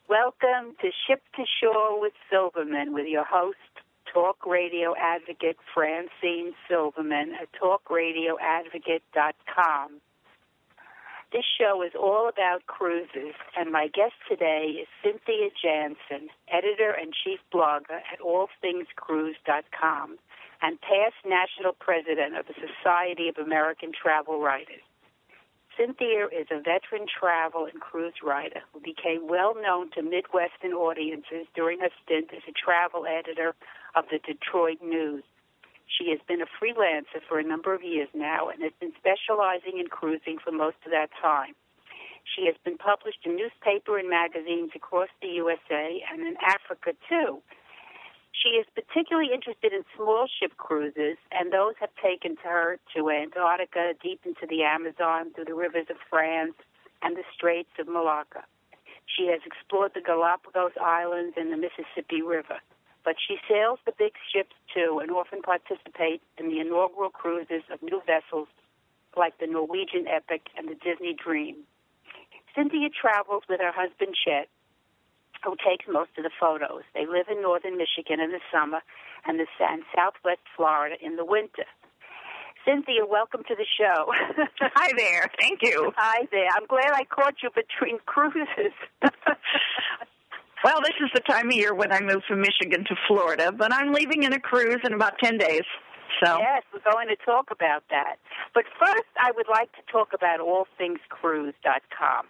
Welcome to Ship to Shore with Silverman with your host, talk radio advocate Francine Silverman at talkradioadvocate.com. This show is all about cruises, and my guest today is Cynthia Jansen, editor and chief blogger at allthingscruise.com and past national president of the Society of American Travel Writers. Cynthia is a veteran travel and cruise writer who became well known to Midwestern audiences during her stint as a travel editor of the Detroit News. She has been a freelancer for a number of years now and has been specializing in cruising for most of that time. She has been published in newspaper and magazines across the USA and in Africa, too. She is particularly interested in small ship cruises, and those have taken her to Antarctica, deep into the Amazon, through the rivers of France and the Straits of Malacca. She has explored the Galapagos Islands and the Mississippi River, but she sails the big ships, too, and often participates in the inaugural cruises of new vessels like the Norwegian Epic and the Disney Dream. Cynthia travels with her husband, Chet, who takes most of the photos. They live in northern Michigan in the summer and southwest Florida in the winter. Cynthia, welcome to the show. Hi there. Thank you. Hi there. I'm glad I caught you between cruises. Well, this is the time of year when I move from Michigan to Florida, but I'm leaving in a cruise in about 10 days. So. Yes, we're going to talk about that. But first, I would like to talk about allthingscruise.com.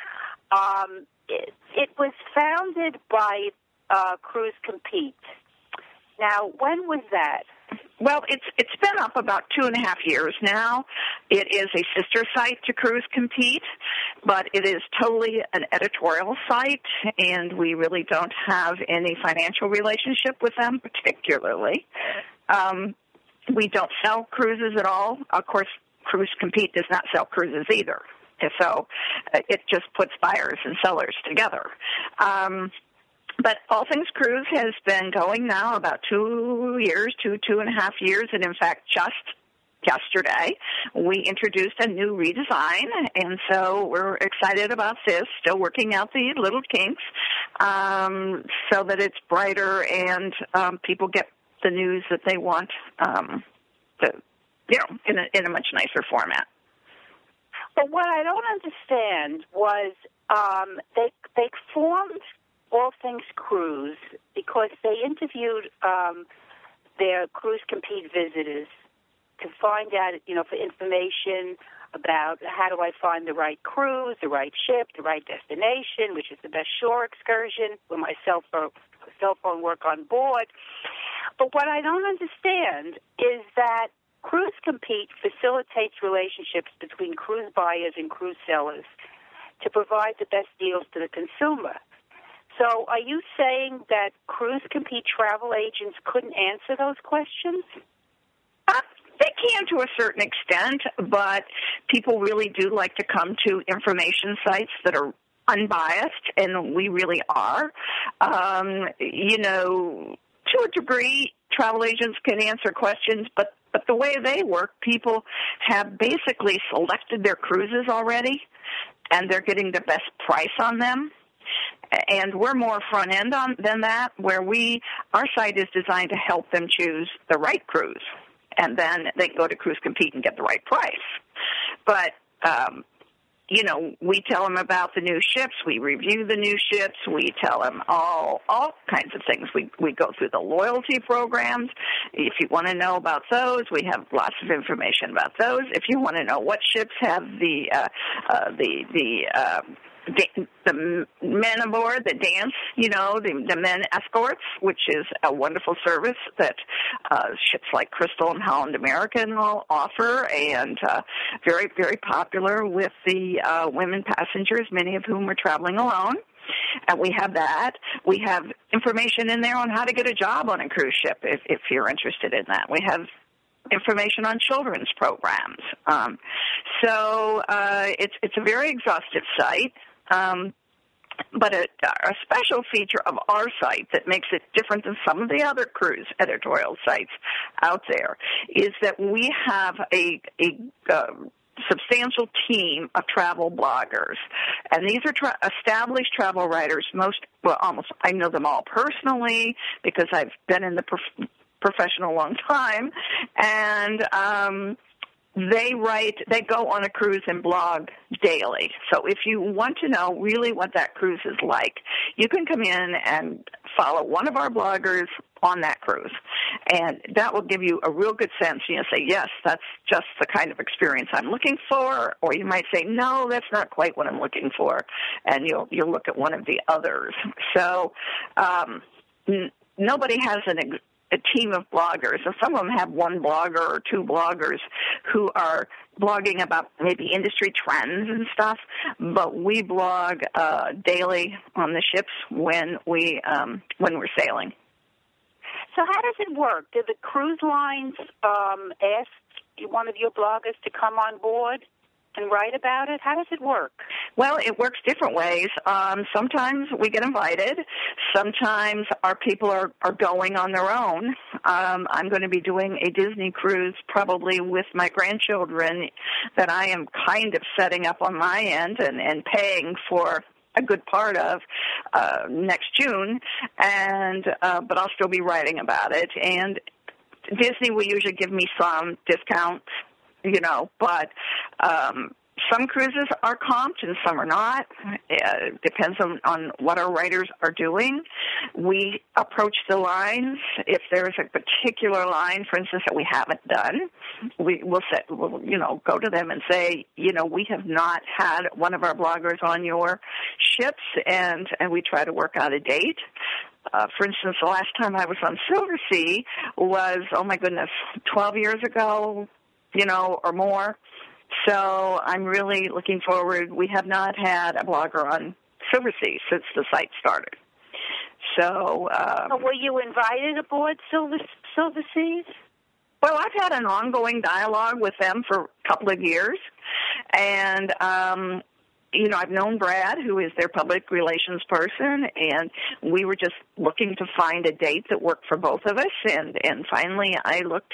It was founded by Cruise Compete. Now, when was that? Well, it's been up about 2.5 years now. It is a sister site to Cruise Compete, but it is totally an editorial site, and we really don't have any financial relationship with them particularly. We don't sell cruises at all. Of course, Cruise Compete does not sell cruises either. So it just puts buyers and sellers together. But All Things Cruise has been going now about 2 years, 2.5 years, and in fact just yesterday we introduced a new redesign, and so we're excited about this, still working out the little kinks so that it's brighter and people get the news that they want in a much nicer format. But what I don't understand was they formed All Things Cruise because they interviewed their Cruise Compete visitors to find out, for information about how do I find the right cruise, the right ship, the right destination, which is the best shore excursion, with my cell phone work on board. But what I don't understand is that Cruise Compete facilitates relationships between cruise buyers and cruise sellers to provide the best deals to the consumer. So are you saying that Cruise Compete travel agents couldn't answer those questions? They can to a certain extent, but people really do like to come to information sites that are unbiased, and we really are. To a degree, travel agents can answer questions, but the way they work, people have basically selected their cruises already, and they're getting the best price on them. And we're more front end than that, where our site is designed to help them choose the right cruise, and then they can go to Cruise Compete and get the right price. But we tell them about the new ships. We review the new ships. We tell them all kinds of things. We go through the loyalty programs. If you want to know about those, we have lots of information about those. If you want to know what ships have the men aboard that dance, the men escorts, which is a wonderful service that ships like Crystal and Holland American will offer, and very, very popular with the women passengers, many of whom are traveling alone. And we have that. We have information in there on how to get a job on a cruise ship if you're interested in that. We have information on children's programs. So it's a very exhaustive site. But a special feature of our site that makes it different than some of the other cruise editorial sites out there is that we have a substantial team of travel bloggers, and these are established travel writers. Almost, I know them all personally because I've been in the profession a long time, and they go on a cruise and blog daily. So if you want to know really what that cruise is like, you can come in and follow one of our bloggers on that cruise. And that will give you a real good sense. Say, yes, that's just the kind of experience I'm looking for. Or you might say, no, that's not quite what I'm looking for. And you'll look at one of the others. So nobody has a team of bloggers, and some of them have one blogger or two bloggers who are blogging about maybe industry trends and stuff, but we blog daily on the ships when we're sailing. So how does it work? Do the cruise lines ask one of your bloggers to come on board and write about it? How does it work? Well, it works different ways. Sometimes we get invited. Sometimes our people are going on their own. I'm going to be doing a Disney cruise probably with my grandchildren that I am kind of setting up on my end and paying for a good part of next June, but I'll still be writing about it. And Disney will usually give me some discount, but some cruises are comped and some are not. It depends on what our writers are doing. We approach the lines. If there's a particular line, for instance, that we haven't done, we'll go to them and say, we have not had one of our bloggers on your ships, and we try to work out a date. For instance, the last time I was on Silversea was, 12 years ago, or more. So I'm really looking forward. We have not had a blogger on Silversea since the site started. So were you invited aboard Silverseas? Well, I've had an ongoing dialogue with them for a couple of years, and I've known Brad, who is their public relations person, and we were just looking to find a date that worked for both of us, and finally I looked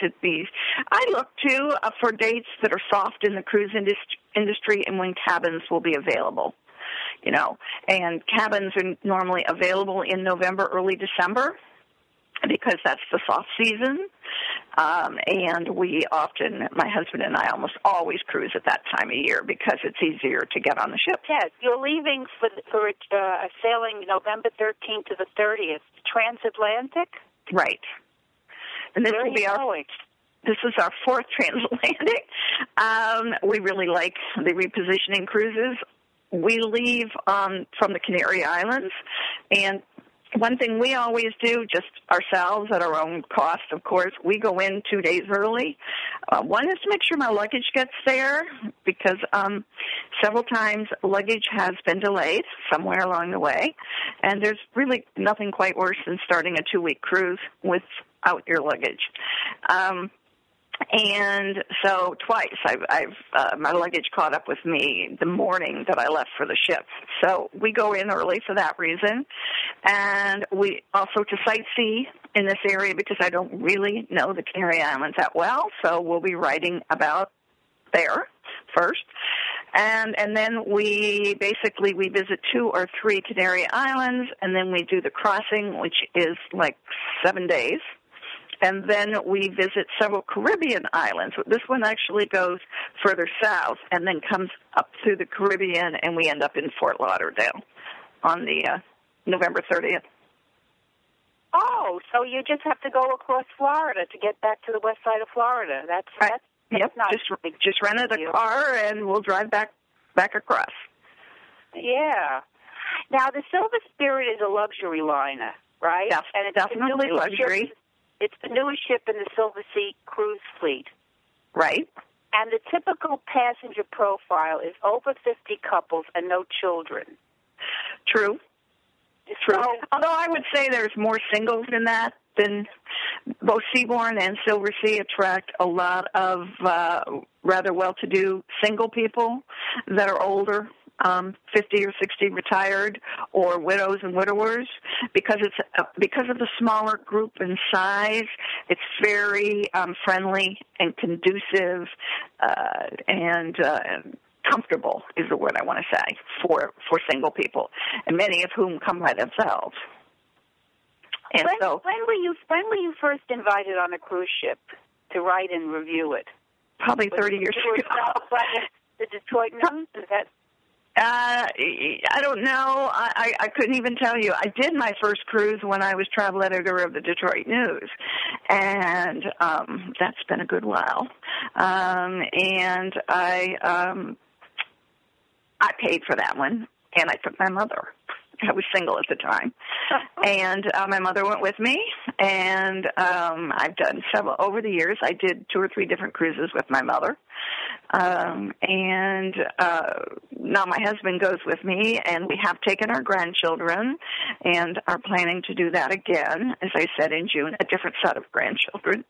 for dates that are soft in the cruise industry and when cabins will be available, and cabins are normally available in November, early December, because that's the soft season. And my husband and I almost always cruise at that time of year because it's easier to get on the ship. Yes, you're leaving for a sailing November 13th to the 30th, transatlantic? Right. And this will be going? This is our fourth transatlantic. We really like the repositioning cruises. We leave from the Canary Islands, and one thing we always do, just ourselves at our own cost, of course, we go in 2 days early. One is to make sure my luggage gets there because several times luggage has been delayed somewhere along the way, and there's really nothing quite worse than starting a 2-week cruise without your luggage. And so twice I've my luggage caught up with me the morning that I left for the ship. So we go in early for that reason. And we also to sightsee in this area because I don't really know the Canary Islands that well. So we'll be writing about there first. And then we visit 2 or 3 Canary Islands, and then we do the crossing, which is like 7 days. And then we visit several Caribbean islands. This one actually goes further south and then comes up through the Caribbean, and we end up in Fort Lauderdale on the November 30th. Oh, so you just have to go across Florida to get back to the west side of Florida. That's yep. Not just rented a car, and we'll drive back across. Yeah. Now, the Silver Spirit is a luxury liner, right? And it's definitely luxury. It's the newest ship in the Silversea cruise fleet. Right. And the typical passenger profile is over 50 couples and no children. True. So, although I would say there's more singles in that than both Seabourn and Silversea attract a lot of rather well-to-do single people that are older. 50 or 60 retired or widows and widowers, because of the smaller group and size. It's very friendly and conducive and comfortable is the word I want to say for single people, and many of whom come by themselves. And when were you first invited on a cruise ship to write and review it? Probably 30 years ago. The Detroit News? Is that? I don't know. I couldn't even tell you. I did my first cruise when I was travel editor of the Detroit News, and that's been a good while. And I paid for that one, and I took my mother. I was single at the time, and my mother went with me, and I've done several over the years. I did 2 or 3 different cruises with my mother, and now my husband goes with me, and we have taken our grandchildren and are planning to do that again, as I said, in June, a different set of grandchildren.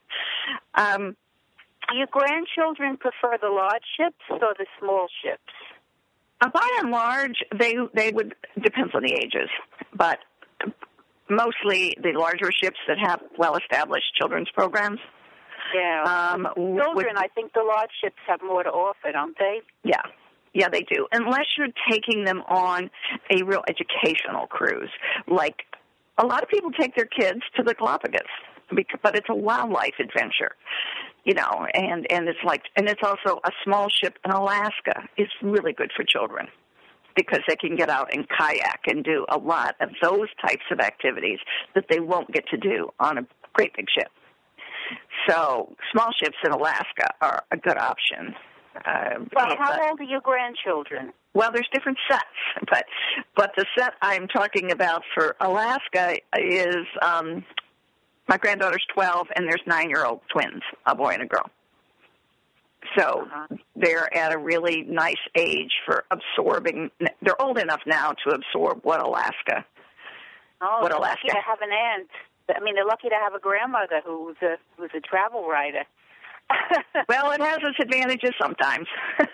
Do your grandchildren prefer the large ships or the small ships? By and large, they would, depends on the ages, but mostly the larger ships that have well-established children's programs. Yeah. Children, I think the large ships have more to offer, don't they? Yeah, they do. Unless you're taking them on a real educational cruise. Like, a lot of people take their kids to the Galapagos, but it's a wildlife adventure. You know, and it's also a small ship in Alaska is really good for children because they can get out and kayak and do a lot of those types of activities that they won't get to do on a great big ship. So small ships in Alaska are a good option. Well, how old are your grandchildren? Well, there's different sets, but the set I'm talking about for Alaska is my granddaughter's 12, and there's 9-year-old twins, a boy and a girl. So they're at a really nice age for absorbing. They're old enough now to absorb what Alaska. Oh, they're lucky to have an aunt. I mean, they're lucky to have a grandmother who's a travel writer. Well, it has its advantages sometimes.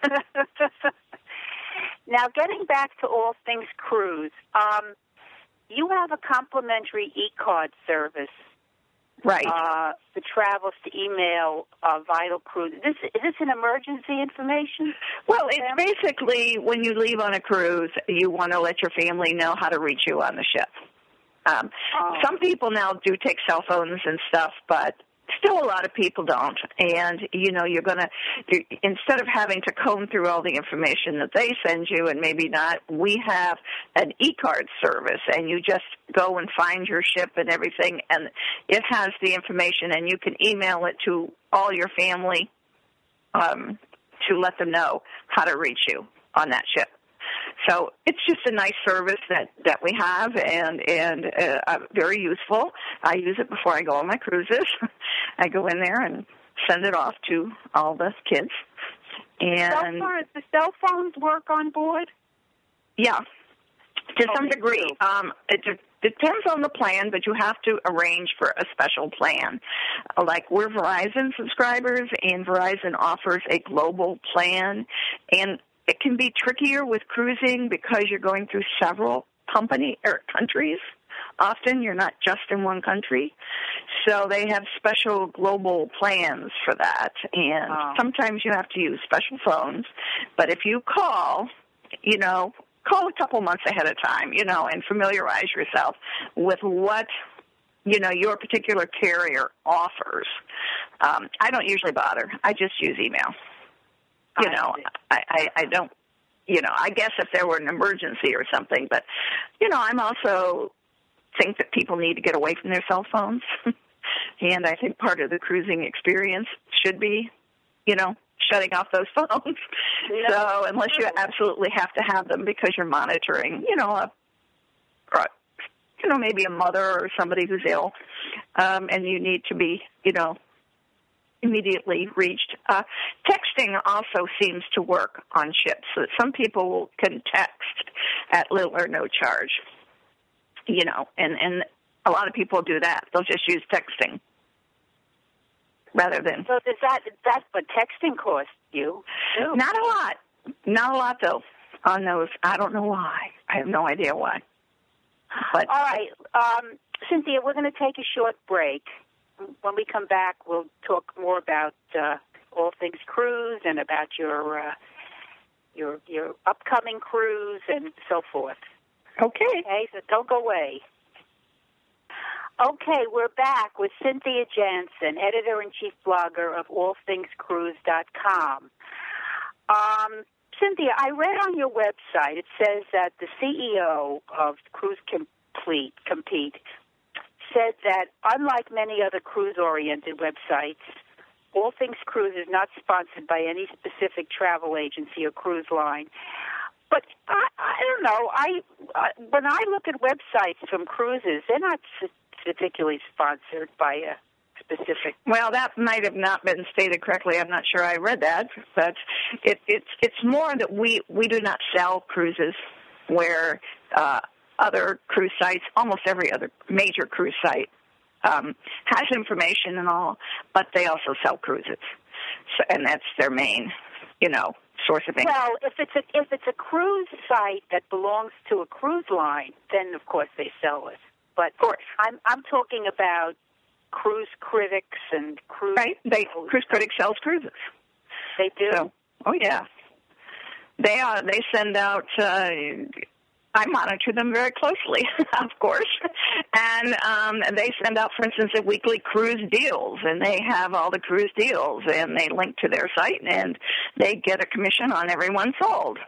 Now, getting back to all things cruise, you have a complimentary e-card service. Right. The travels to email Vital Cruise. Is this an emergency information? Well, it's basically when you leave on a cruise, you want to let your family know how to reach you on the ship. Some people now do take cell phones and stuff, but still a lot of people don't. And, you know, instead of having to comb through all the information that they send you and maybe not, we have an e-card service, and you just go and find your ship and everything, and it has the information, and you can email it to all your family to let them know how to reach you on that ship. So it's just a nice service that we have, and very useful. I use it before I go on my cruises. I go in there and send it off to all the kids. And the cell phones work on board? Yeah, to some degree. It depends on the plan, but you have to arrange for a special plan. Like, we're Verizon subscribers, and Verizon offers a global plan, and it can be trickier with cruising because you're going through several countries. Often you're not just in one country. So they have special global plans for that. And sometimes you have to use special phones. But if you call a couple months ahead of time, and familiarize yourself with what, your particular carrier offers. I don't usually bother. I just use email. I don't, I guess if there were an emergency or something, but, I'm also think that people need to get away from their cell phones. And I think part of the cruising experience should be, shutting off those phones. Yep. So unless you absolutely have to have them because you're monitoring, maybe a mother or somebody who's ill, and you need to be, immediately reached. Texting also seems to work on ships. So some people can text at little or no charge, and a lot of people do that. They'll just use texting rather than. So that's what texting costs you? Not a lot though. on those. I don't know why. I have no idea why. But all right, Cynthia, we're going to take a short break. When we come back, we'll talk more about all things cruise and about your upcoming cruise and so forth. Okay. Okay, so don't go away. Okay, we're back with Cynthia Jansen, editor-in-chief blogger of allthingscruise.com. Cynthia, I read on your website, it says that the CEO of Cruise Compete said that unlike many other cruise-oriented websites, All Things Cruise is not sponsored by any specific travel agency or cruise line. But I don't know. When I look at websites from cruises, they're not particularly sponsored by a specific. Well, that might have not been stated correctly. I'm not sure I read that, but it's more that we do not sell cruises where other cruise sites, almost every other major cruise site, has information and all, but they also sell cruises, so, and that's their main, source of income. Well, if it's a cruise site that belongs to a cruise line, then of course they sell it. But of course, I'm talking about cruise critics and cruise. Right, Cruise Critics sells cruises. They do. So, oh yeah, they send out. I monitor them very closely, of course, and they send out, for instance, a weekly cruise deals, and they have all the cruise deals, and they link to their site, and they get a commission on every one sold.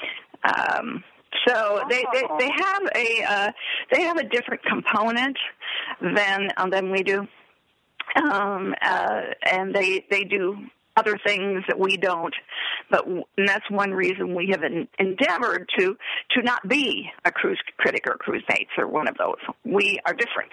So they have a different component than we do, and they do other things that we don't. And that's one reason we have endeavored to not be a cruise critic or cruise mates or one of those. We are different.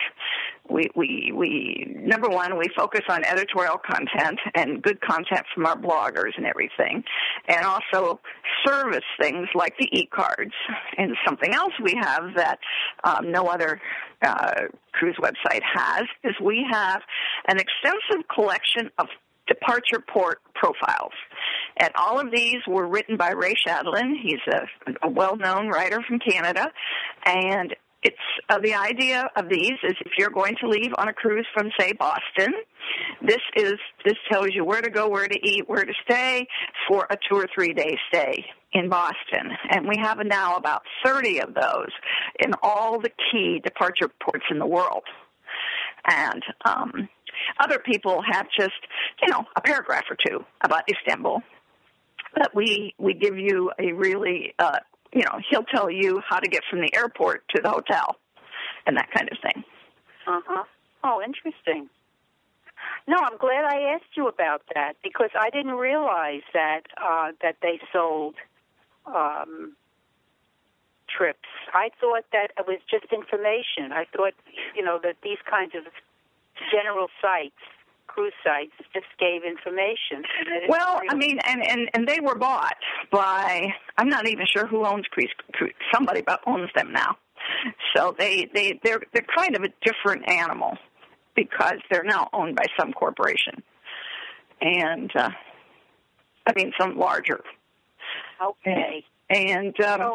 We number one, we focus on editorial content and good content from our bloggers and everything, and also service things like the e-cards. And something else we have that no other cruise website has is we have an extensive collection of departure port profiles. And all of these were written by Ray Shadlin. He's a well-known writer from Canada. And it's the idea of these is if you're going to leave on a cruise from, say, Boston, this tells you where to go, where to eat, where to stay for a 2 or 3 day stay in Boston. And we have now about 30 of those in all the key departure ports in the world. And other people have just, a paragraph or two about Istanbul. But we give you a really, he'll tell you how to get from the airport to the hotel and that kind of thing. Uh-huh. Oh, interesting. No, I'm glad I asked you about that because I didn't realize that they sold trips. I thought that it was just information. I thought, that these kinds of general sites, cruise sites, just gave information. Well, I mean, and they were bought by, I'm not even sure who owns cruise. Somebody owns them now. So they're kind of a different animal because they're now owned by some corporation. And, some larger. Okay. And all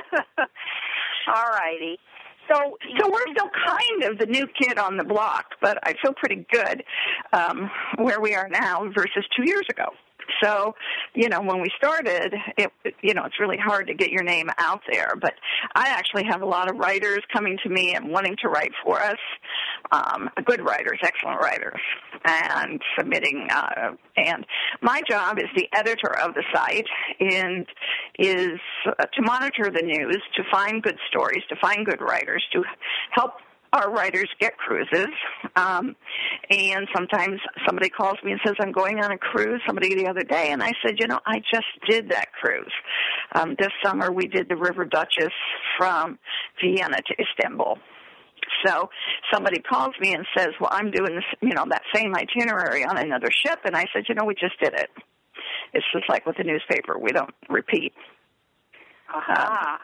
righty. So we're still kind of the new kid on the block, but I feel pretty good where we are now versus 2 years ago. So, when we started, it's really hard to get your name out there. But I actually have a lot of writers coming to me and wanting to write for us, good writers, excellent writers, and submitting. And my job as the editor of the site is to monitor the news, to find good stories, to find good writers, to help our writers get cruises, and sometimes somebody calls me and says, I'm going on a cruise, somebody the other day, and I said, I just did that cruise. This summer we did the River Duchess from Vienna to Istanbul. So somebody calls me and says, well, I'm doing this, that same itinerary on another ship, and I said, we just did it. It's just like with the newspaper, we don't repeat. Aha.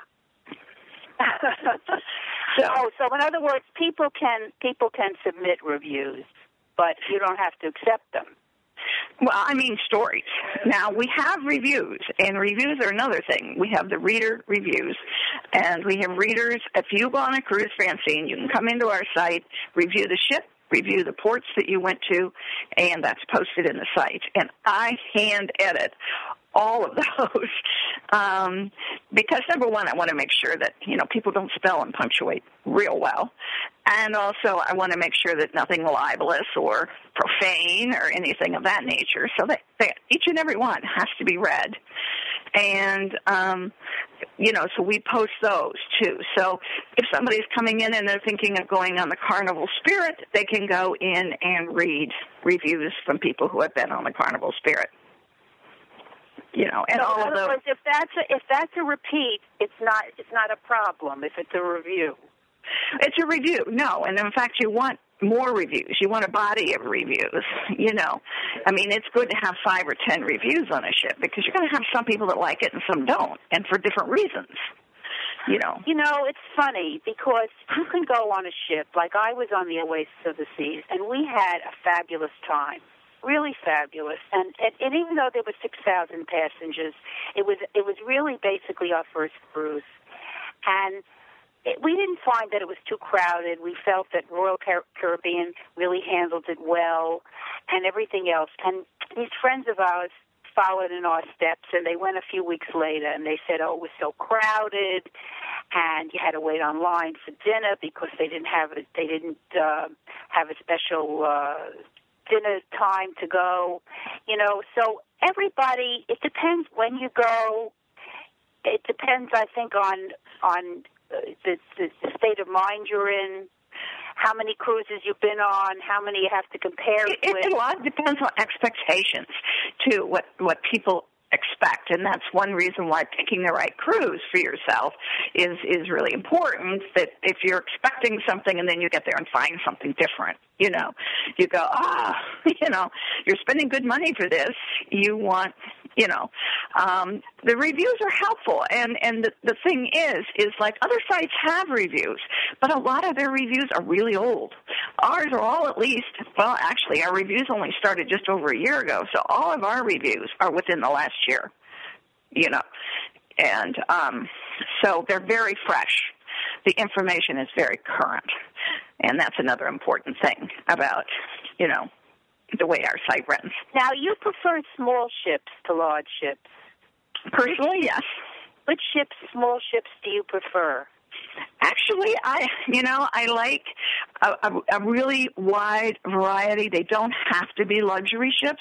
So in other words, people can submit reviews, but you don't have to accept them. Well, I mean stories. Now, we have reviews, and reviews are another thing. We have the reader reviews, and we have readers. If you go on a cruise fanzine, you can come into our site, review the ship, review the ports that you went to, and that's posted in the site. And I hand edit all of those because, number one, I want to make sure that, people don't spell and punctuate real well. And also I want to make sure that nothing libelous or profane or anything of that nature. So that each and every one has to be read. And, so we post those too. So if somebody's coming in and they're thinking of going on the Carnival Spirit, they can go in and read reviews from people who have been on the Carnival Spirit. And so all of those. If that's a repeat, it's not a problem if it's a review. It's a review, no. And in fact, you want more reviews. You want a body of reviews, I mean, it's good to have 5 or 10 reviews on a ship because you're going to have some people that like it and some don't, and for different reasons. It's funny because you can go on a ship, like I was on the Oasis of the Seas, and we had a fabulous time. Really fabulous, and even though there were 6,000 passengers, it was really basically our first cruise, and we didn't find that it was too crowded. We felt that Royal Caribbean really handled it well, and everything else. And these friends of ours followed in our steps, and they went a few weeks later, and they said, "Oh, it was so crowded, and you had to wait online for dinner because they didn't have a special." Dinner time to go, so everybody, it depends when you go. It depends, I think, on the state of mind you're in, how many cruises you've been on, how many you have to compare it with. A lot depends on expectations, too, what people expect, and that's one reason why picking the right cruise for yourself is really important, that if you're expecting something and then you get there and find something different, you go, you're spending good money for this, you want, the reviews are helpful, and the thing is like other sites have reviews, but a lot of their reviews are really old. Ours are all actually our reviews only started just over a year ago, so all of our reviews are within the last year, and so they're very fresh. The information is very current, and that's another important thing about, the way our site runs. Now, you prefer small ships to large ships? Personally, yes. Which small ships do you prefer? Actually, I like a really wide variety. They don't have to be luxury ships.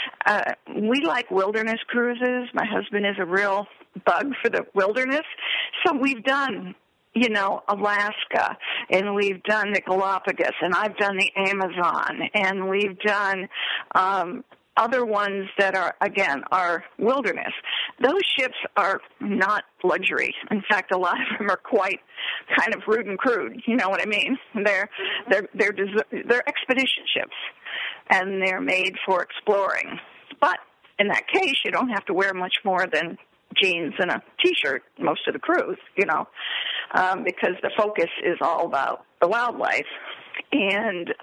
We like wilderness cruises. My husband is a real bug for the wilderness. So we've done, Alaska, and we've done the Galapagos, and I've done the Amazon, and we've done other ones that are wilderness. Those ships are not luxury. In fact, a lot of them are quite kind of rude and crude. You know what I mean? They're expedition ships, and they're made for exploring. But in that case, you don't have to wear much more than jeans and a T-shirt most of the cruise, because the focus is all about the wildlife. And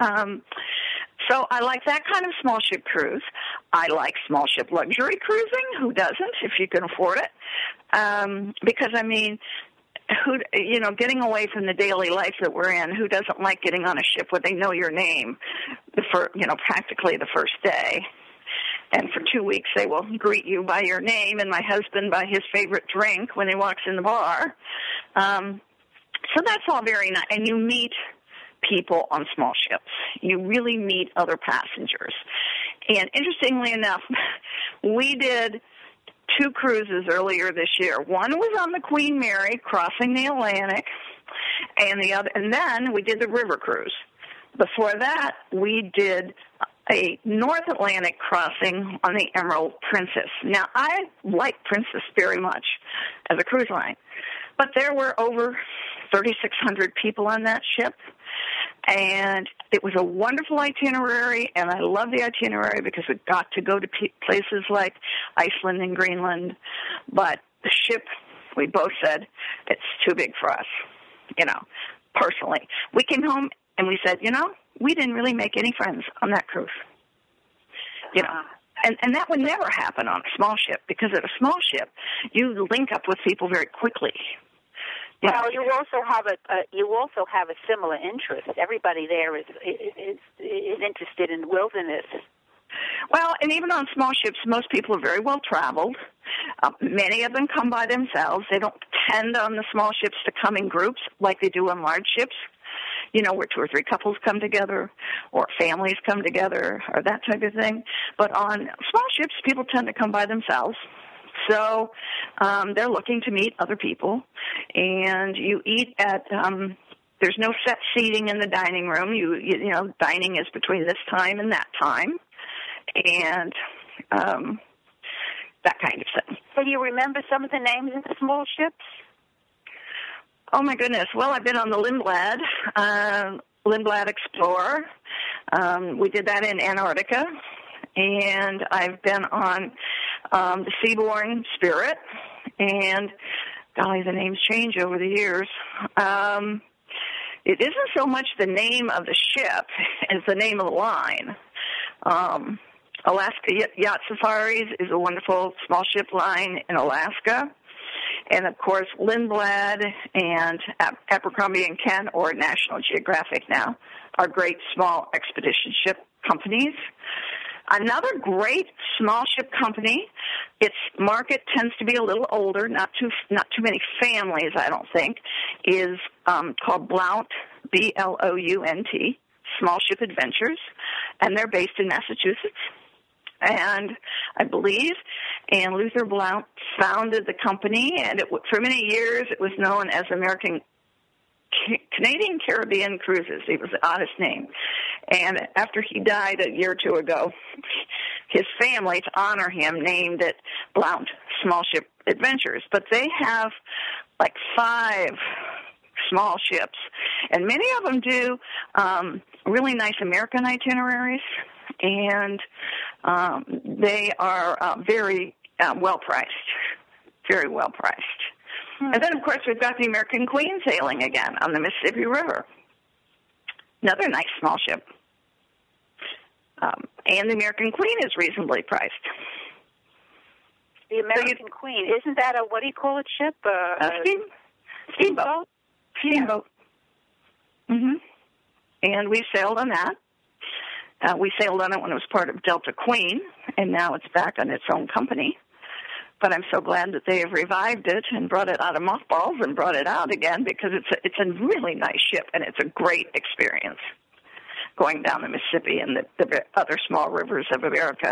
so I like that kind of small ship cruise. I like small ship luxury cruising. Who doesn't, if you can afford it? Because, getting away from the daily life that we're in, who doesn't like getting on a ship where they know your name practically the first day? And for 2 weeks, they will greet you by your name and my husband by his favorite drink when he walks in the bar. So that's all very nice. And you meet people on small ships. You really meet other passengers. And interestingly enough, we did 2 cruises earlier this year. One was on the Queen Mary crossing the Atlantic, and then we did the river cruise. Before that, we did a North Atlantic crossing on the Emerald Princess. Now, I like Princess very much as a cruise line, but there were over 3,600 people on that ship, and it was a wonderful itinerary, and I love the itinerary because we got to go to places like Iceland and Greenland, but the ship, we both said, it's too big for us, personally. We came home and we said, we didn't really make any friends on that cruise. And that would never happen on a small ship, because at a small ship, you link up with people very quickly. Well, you also have a similar interest. Everybody there is interested in wilderness. Well, and even on small ships, most people are very well traveled. Many of them come by themselves. They don't tend on the small ships to come in groups like they do on large ships, where 2 or 3 couples come together or families come together or that type of thing. But on small ships, people tend to come by themselves. So they're looking to meet other people, and you eat at there's no set seating in the dining room. Dining is between this time and that time, and that kind of thing. Can you remember some of the names of the small ships? Oh, my goodness. Well, I've been on the Lindblad Explorer. We did that in Antarctica. And I've been on the Seabourn Spirit. And, golly, the names change over the years. It isn't so much the name of the ship as the name of the line. Alaska Yacht Safaris is a wonderful small ship line in Alaska. And, of course, Lindblad and Abercrombie & Ken, or National Geographic now, are great small expedition ship companies. Another great small ship company, its market tends to be a little older, not too many families, I don't think, is called Blount, Blount, Small Ship Adventures, and they're based in Massachusetts. And I believe Ann Luther Blount founded the company, and for many years it was known as Canadian Caribbean Cruises. It was the oddest name. And after he died a year or two ago, his family, to honor him, named it Blount Small Ship Adventures. But they have like 5 small ships, and many of them do really nice American itineraries, and they are very well-priced, very well-priced. And then, of course, we've got the American Queen sailing again on the Mississippi River. Another nice small ship. And the American Queen is reasonably priced. The American Queen, isn't that a, what do you call it, ship? Steamboat. Steamboat. Mm-hmm. And we sailed on that. We sailed on it when it was part of Delta Queen, and now it's back on its own company. But I'm so glad that they have revived it and brought it out of mothballs and brought it out again, because it's a really nice ship, and it's a great experience going down the Mississippi and the other small rivers of America.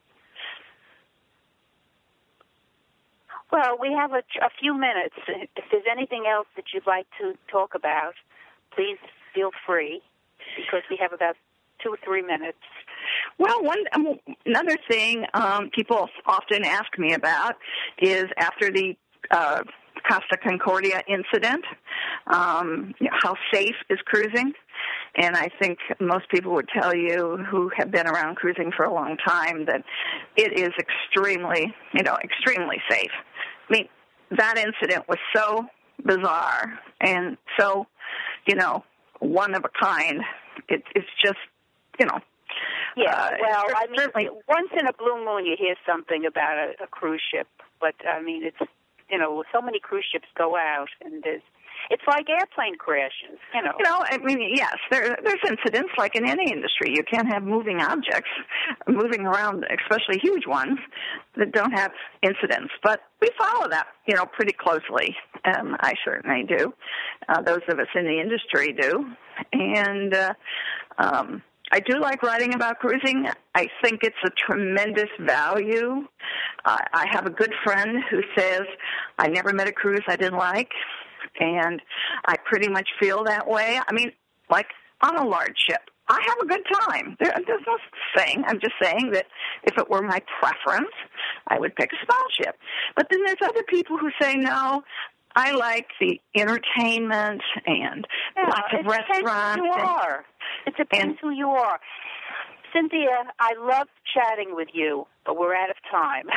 Well, we have a few minutes. If there's anything else that you'd like to talk about, please feel free, because we have about 2 or 3 minutes. Well, another thing people often ask me about is, after the Costa Concordia incident, how safe is cruising? And I think most people would tell you, who have been around cruising for a long time, that it is extremely safe. I mean, that incident was so bizarre and so, one of a kind. It's just, Yeah, well, I mean, once in a blue moon you hear something about a cruise ship, but, I mean, it's, so many cruise ships go out, and it's like airplane crashes, I mean, yes, there's incidents like in any industry. You can't have moving objects moving around, especially huge ones, that don't have incidents. But we follow that, pretty closely. I certainly do. Those of us in the industry do. And I do like writing about cruising. I think it's a tremendous value. I have a good friend who says, I never met a cruise I didn't like, and I pretty much feel that way. I mean, like on a large ship, I have a good time. There's no saying. I'm just saying that if it were my preference, I would pick a small ship. But then there's other people who say, no, I like the entertainment and lots of restaurants. It depends who you are. Cynthia, I love chatting with you, but we're out of time.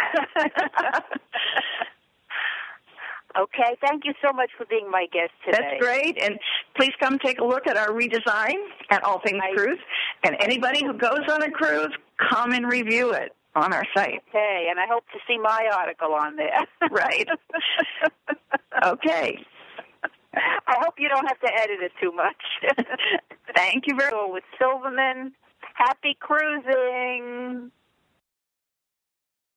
Okay, thank you so much for being my guest today. That's great, and please come take a look at our redesign at All Things Cruise. And anybody who goes on a cruise, come and review it. on our site. Okay, and I hope to see my article on there. Right. Okay. I hope you don't have to edit it too much. Thank you very much. With Silverman, happy cruising.